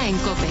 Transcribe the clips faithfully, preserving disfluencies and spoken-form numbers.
mañana en COPE.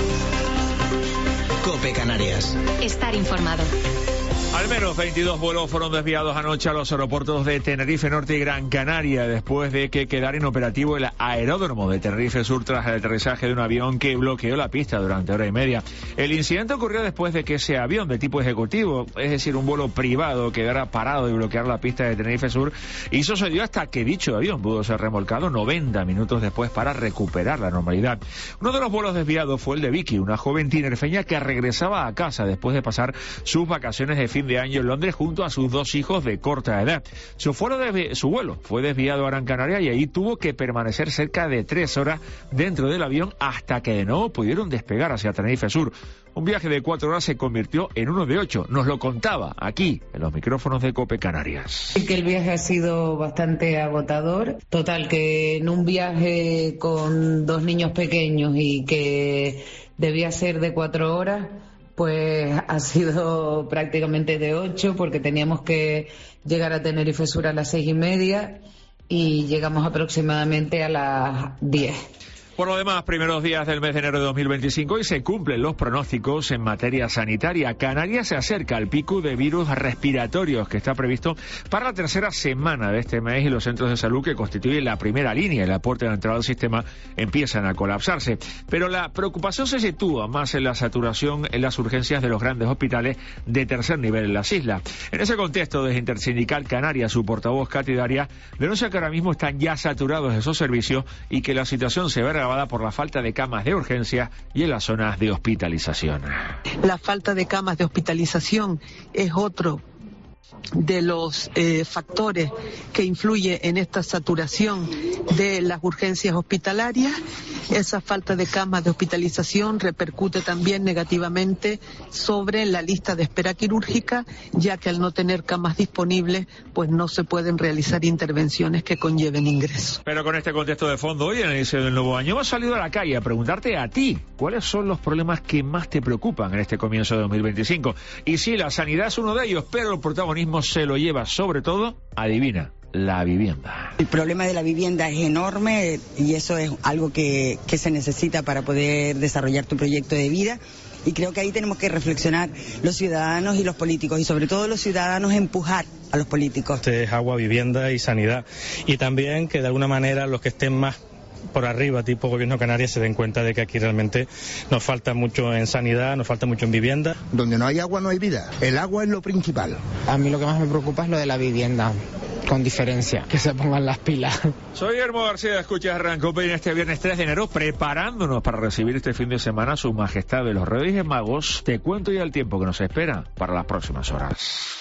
COPE Canarias. Estar informado. Al menos veintidós vuelos fueron desviados anoche a los aeropuertos de Tenerife Norte y Gran Canaria después de que quedara inoperativo el aeródromo de Tenerife Sur tras el aterrizaje de un avión que bloqueó la pista durante hora y media. El incidente ocurrió después de que ese avión de tipo ejecutivo, es decir, un vuelo privado, quedara parado y bloquear la pista de Tenerife Sur, y sucedió hasta que dicho avión pudo ser remolcado noventa minutos después para recuperar la normalidad. Uno de los vuelos desviados fue el de Vicky, una joven tinerfeña que regresaba a casa después de pasar sus vacaciones de fin de año en Londres junto a sus dos hijos de corta edad. Su, desvi- su vuelo fue desviado a Gran Canaria y ahí tuvo que permanecer cerca de tres horas dentro del avión hasta que de nuevo pudieron despegar hacia Tenerife Sur. Un viaje de cuatro horas se convirtió en uno de ocho. Nos lo contaba aquí, en los micrófonos de COPE Canarias. Sí, que el viaje ha sido bastante agotador. Total, que en un viaje con dos niños pequeños y que debía ser de cuatro horas, pues ha sido prácticamente de ocho, porque teníamos que llegar a Tenerife Sur a las seis y media y llegamos aproximadamente a las diez. Por lo demás, primeros días del mes de enero de dos mil veinticinco y se cumplen los pronósticos en materia sanitaria. Canarias se acerca al pico de virus respiratorios que está previsto para la tercera semana de este mes y los centros de salud que constituyen la primera línea, el aporte de entrada al sistema, empiezan a colapsarse. Pero la preocupación se sitúa más en la saturación en las urgencias de los grandes hospitales de tercer nivel en las islas. En ese contexto, desde Intersindical Canarias, su portavoz Katy Daria denuncia que ahora mismo están ya saturados esos servicios y que la situación se ve por la falta de camas de urgencia y en las zonas de hospitalización. La falta de camas de hospitalización es otro de los eh, factores que influye en esta saturación de las urgencias hospitalarias. Esa falta de camas de hospitalización repercute también negativamente sobre la lista de espera quirúrgica, ya que al no tener camas disponibles, pues no se pueden realizar intervenciones que conlleven ingreso. Pero con este contexto de fondo, hoy en el inicio del nuevo año hemos salido a la calle a preguntarte a ti cuáles son los problemas que más te preocupan en este comienzo de dos mil veinticinco. Y sí, la sanidad es uno de ellos, pero el protagonismo se lo lleva sobre todo, adivina, la vivienda. El problema de la vivienda es enorme y eso es algo que, que se necesita para poder desarrollar tu proyecto de vida. Y creo que ahí tenemos que reflexionar los ciudadanos y los políticos, y sobre todo los ciudadanos empujar a los políticos. Este es agua, vivienda y sanidad. Y también que de alguna manera los que estén más por arriba, tipo Gobierno de Canarias, se den cuenta de que aquí realmente nos falta mucho en sanidad, nos falta mucho en vivienda. Donde no hay agua no hay vida. El agua es lo principal. A mí lo que más me preocupa es lo de la vivienda, con diferencia, que se pongan las pilas. Soy Guillermo García, escuchas Rancope en este viernes tres de enero, preparándonos para recibir este fin de semana a Su Majestad de los Reyes Magos. Te cuento ya el tiempo que nos espera para las próximas horas.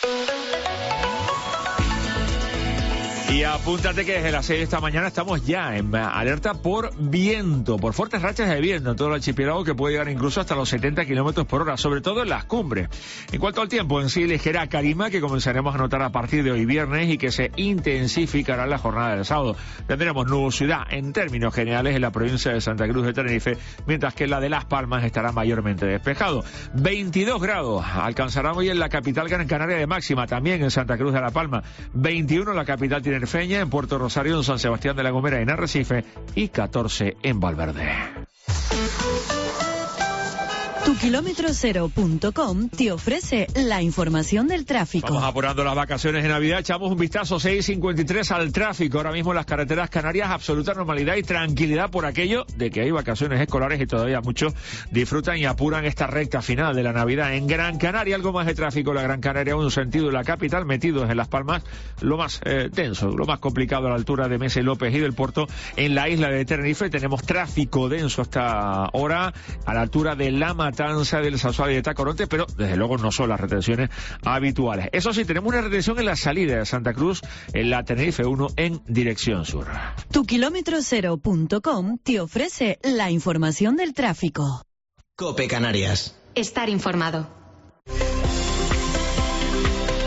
Y apúntate que desde las seis de esta mañana estamos ya en alerta por viento, por fuertes rachas de viento en todo el archipiélago que puede llegar incluso hasta los setenta kilómetros por hora, sobre todo en las cumbres. En cuanto al tiempo, en sí, ligera calima que comenzaremos a notar a partir de hoy viernes y que se intensificará en la jornada del sábado. Tendremos nubosidad en términos generales en la provincia de Santa Cruz de Tenerife, mientras que la de Las Palmas estará mayormente despejado. veintidós grados alcanzarán hoy en la capital Gran Canaria de máxima, también en Santa Cruz de La Palma. veintiuno en la capital tinerfeña, en Puerto Rosario, en San Sebastián de la Gomera, en Arrecife, y catorce en Valverde. Tu kilómetro cero punto com te ofrece la información del tráfico. Vamos apurando las vacaciones de Navidad. Echamos un vistazo seis cincuenta y tres al tráfico. Ahora mismo en las carreteras canarias, absoluta normalidad y tranquilidad por aquello de que hay vacaciones escolares y todavía muchos disfrutan y apuran esta recta final de la Navidad. En Gran Canaria, algo más de tráfico. La Gran Canaria, un sentido de la capital, metidos en Las Palmas, lo más eh, denso, lo más complicado a la altura de Mesa y López y del Puerto. En la isla de Tenerife tenemos tráfico denso hasta ahora a la altura de La Matanza, del Salsoal y de Tacoronte, pero desde luego no son las retenciones habituales. Eso sí, tenemos una retención en la salida de Santa Cruz, en la Tenerife uno en dirección sur. Tu kilómetro cero punto com te ofrece la información del tráfico. COPE Canarias. Estar informado.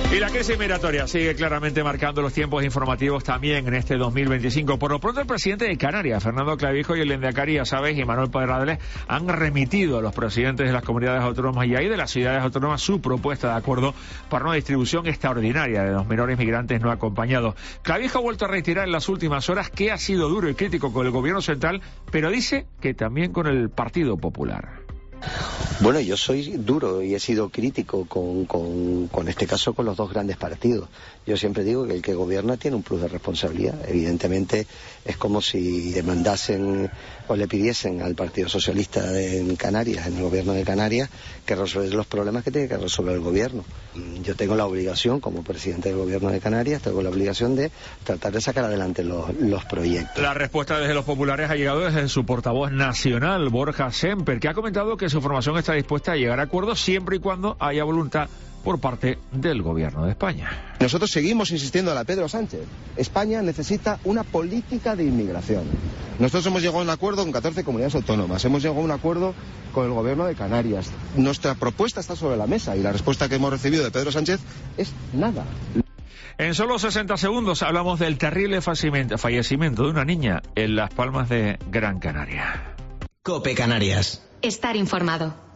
Y la crisis migratoria sigue claramente marcando los tiempos informativos también en este dos mil veinticinco. Por lo pronto, el presidente de Canarias, Fernando Clavijo, y el lehendakari, sabes, y Manuel Pedralbes han remitido a los presidentes de las comunidades autónomas y ahí de las ciudades autónomas su propuesta de acuerdo para una distribución extraordinaria de los menores migrantes no acompañados. Clavijo ha vuelto a reiterar en las últimas horas que ha sido duro y crítico con el gobierno central, pero dice que también con el Partido Popular. Bueno, yo soy duro y he sido crítico con, con, con este caso con los dos grandes partidos. Yo siempre digo que el que gobierna tiene un plus de responsabilidad. Evidentemente es como si demandasen o le pidiesen al Partido Socialista en Canarias, en el gobierno de Canarias, que resuelva los problemas que tiene que resolver el gobierno. Yo tengo la obligación, como presidente del gobierno de Canarias, tengo la obligación de tratar de sacar adelante los, los proyectos. La respuesta desde los populares ha llegado desde su portavoz nacional, Borja Semper, que ha comentado que su formación está dispuesta a llegar a acuerdos siempre y cuando haya voluntad por parte del gobierno de España. Nosotros seguimos insistiendo a la Pedro Sánchez. España necesita una política de inmigración. Nosotros hemos llegado a un acuerdo con catorce comunidades autónomas, hemos llegado a un acuerdo con el gobierno de Canarias. Nuestra propuesta está sobre la mesa y la respuesta que hemos recibido de Pedro Sánchez es nada. En solo sesenta segundos hablamos del terrible fallecimiento de una niña en Las Palmas de Gran Canaria. COPE Canarias. Estar informado.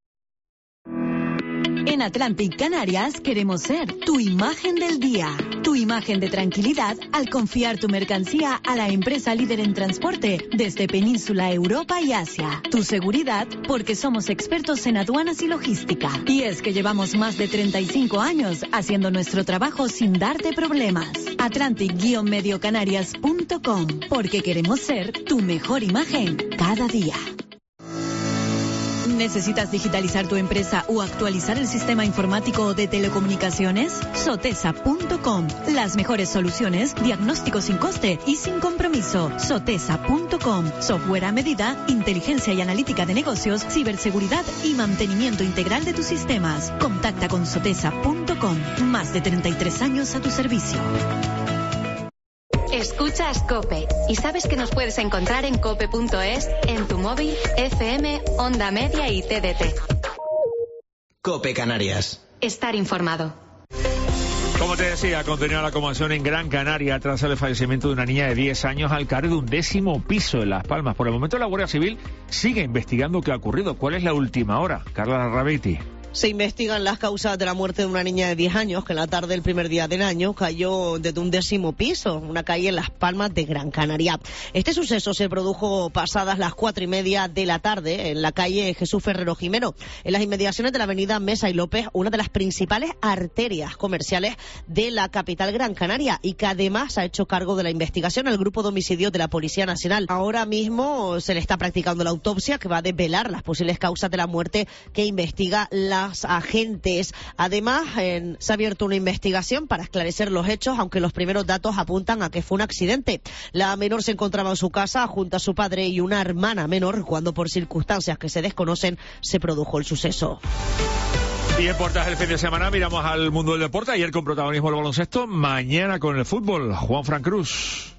En Atlantic Canarias queremos ser tu imagen del día, tu imagen de tranquilidad al confiar tu mercancía a la empresa líder en transporte desde Península, Europa y Asia. Tu seguridad porque somos expertos en aduanas y logística. Y es que llevamos más de treinta y cinco años haciendo nuestro trabajo sin darte problemas. Atlantic Medio Canarias punto com, porque queremos ser tu mejor imagen cada día. ¿Necesitas digitalizar tu empresa o actualizar el sistema informático de telecomunicaciones? Sotesa punto com. Las mejores soluciones, diagnóstico sin coste y sin compromiso. Sotesa punto com. Software a medida, inteligencia y analítica de negocios, ciberseguridad y mantenimiento integral de tus sistemas. Contacta con Sotesa punto com. Más de treinta y tres años a tu servicio. Escuchas COPE y sabes que nos puedes encontrar en cope punto es, en tu móvil, F M, Onda Media y T D T. COPE Canarias. Estar informado. Como te decía, continúa la conmoción en Gran Canaria tras el fallecimiento de una niña de diez años al caer de un décimo piso en Las Palmas. Por el momento la Guardia Civil sigue investigando qué ha ocurrido. ¿Cuál es la última hora? Carla Rabiti. Se investigan las causas de la muerte de una niña de diez años que en la tarde del primer día del año cayó desde un décimo piso, una calle en Las Palmas de Gran Canaria. Este suceso se produjo pasadas las cuatro y media de la tarde en la calle Jesús Ferrero Jimeno, en las inmediaciones de la avenida Mesa y López, una de las principales arterias comerciales de la capital Gran Canaria y que además ha hecho cargo de la investigación al grupo de homicidios de la Policía Nacional. Ahora mismo se le está practicando la autopsia que va a desvelar las posibles causas de la muerte que investiga la agentes. Además, eh, se ha abierto una investigación para esclarecer los hechos, aunque los primeros datos apuntan a que fue un accidente. La menor se encontraba en su casa junto a su padre y una hermana menor cuando, por circunstancias que se desconocen, se produjo el suceso. Y en Portas del fin de semana miramos al mundo del deporte. Ayer con protagonismo el baloncesto, mañana con el fútbol. Juan Fran Cruz.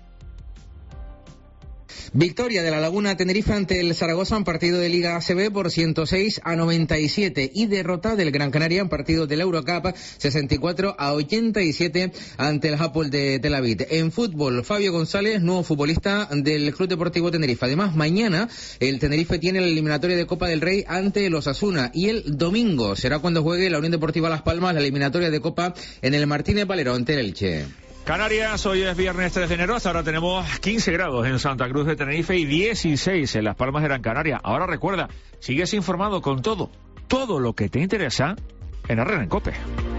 Victoria de la Laguna Tenerife ante el Zaragoza en partido de Liga A C B por ciento seis a noventa y siete y derrota del Gran Canaria en partido de la Eurocup sesenta y cuatro a ochenta y siete ante el Hapoel de Tel Aviv. En fútbol, Fabio González, nuevo futbolista del Club Deportivo Tenerife. Además, mañana el Tenerife tiene la eliminatoria de Copa del Rey ante el Osasuna y el domingo será cuando juegue la Unión Deportiva Las Palmas la eliminatoria de Copa en el Martínez Valero ante el Elche. Canarias, hoy es viernes tres de enero, hasta ahora tenemos quince grados en Santa Cruz de Tenerife y dieciséis en Las Palmas de Gran Canaria. Ahora recuerda, sigues informado con todo, todo lo que te interesa en Herrera en COPE.